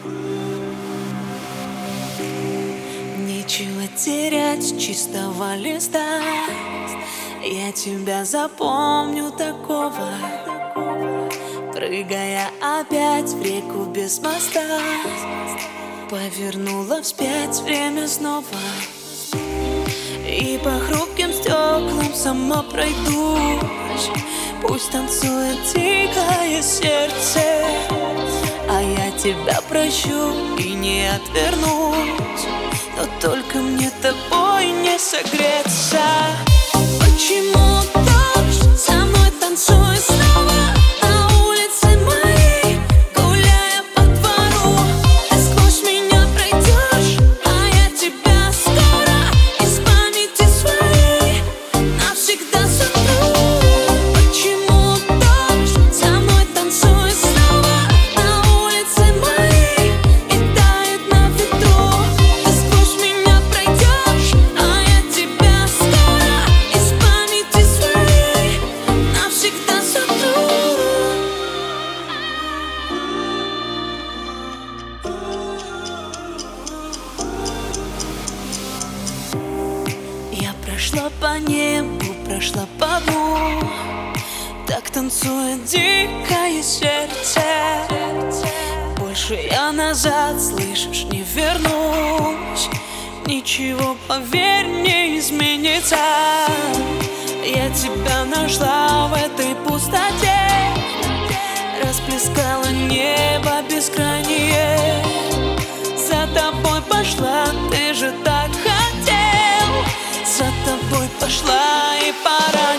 Нечего терять с чистого листа. Я тебя запомню такого, прыгая опять в реку без моста. Повернула вспять время снова, и по хрупким стеклам сама пройдусь. Пусть танцует дикое сердце, а я тебя прощу и не отвернусь. Но только мне тобой не согреться. Почему дождь со мной танцует снова на улице моей, гуляя по двору? Ты сквозь меня пройдешь, а я тебя скоро из памяти своей навсегда сотру. Почему дождь со мной танцует снова на улице моей и тает на ветру? Ты сквозь меня пройдешь, а я тебя скоро из памяти своей навсегда сотру. Я прошла по небу, прошла по дну, так танцует дикое сердце. Больше я назад, слышишь, не вернусь. Ничего, поверь, не изменится. Я тебя нашла в этой пустоте, расплескала небо бескрайнее. За тобой пошла, ты же так хотел. За тобой пошла, и пора.